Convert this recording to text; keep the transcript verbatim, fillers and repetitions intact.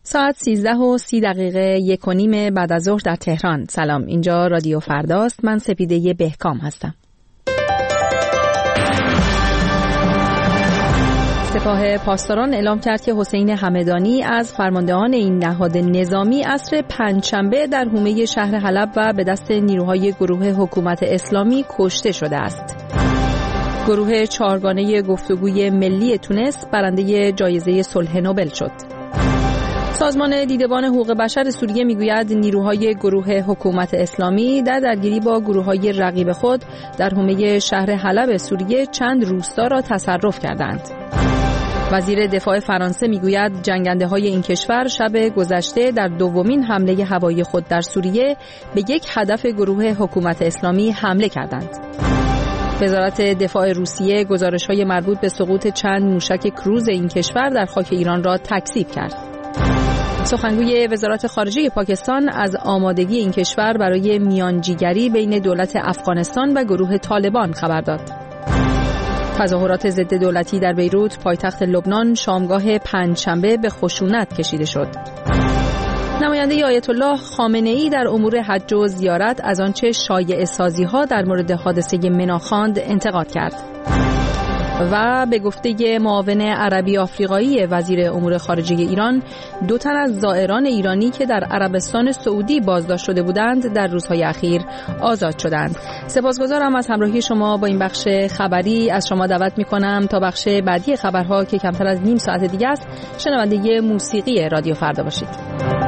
ساعت سیزده و سی دقیقه یک و نیم بعد از ظهر در تهران. سلام، اینجا رادیو فرداست. من سپیده بهکام هستم. سپاه پاسداران اعلام کرد که حسین همدانی از فرماندهان این نهاد نظامی عصر پنجشنبه در حومه شهر حلب و به دست نیروهای گروه حکومت اسلامی کشته شده است. گروه چهارگانه گفتگوی ملی تونس برنده جایزه صلح نوبل شد. سازمان دیدبان حقوق بشر سوریه میگوید نیروهای گروه حکومت اسلامی در درگیری با گروه‌های رقیب خود در حومه شهر حلب سوریه چند روستا را تصرف کردند. وزیر دفاع فرانسه میگوید جنگنده‌های این کشور شب گذشته در دومین حمله هوایی خود در سوریه به یک هدف گروه حکومت اسلامی حمله کردند. وزارت دفاع روسیه گزارش‌های مربوط به سقوط چند موشک کروز این کشور در خاک ایران را تکذیب کرد. سخنگوی وزارت خارجه پاکستان از آمادگی این کشور برای میانجیگری بین دولت افغانستان و گروه طالبان خبر داد. تظاهرات ضد دولتی در بیروت پایتخت لبنان شامگاه پنجشنبه به خشونت کشیده شد. نماینده آیت الله خامنه‌ای در امور حج و زیارت از آنچه شایعه سازی‌ها در مورد حادثه منا خواند انتقاد کرد. و به گفته معاون عربی آفریقایی وزیر امور خارجه ایران، دو تن از زائران ایرانی که در عربستان سعودی بازداشت شده بودند در روزهای اخیر آزاد شدند. سپاسگزارم از همراهی شما با این بخش خبری. از شما دعوت می‌کنم تا بخش بعدی خبرها که کمتر از نیم ساعت دیگه است شنونده موسیقی رادیو فردا باشید.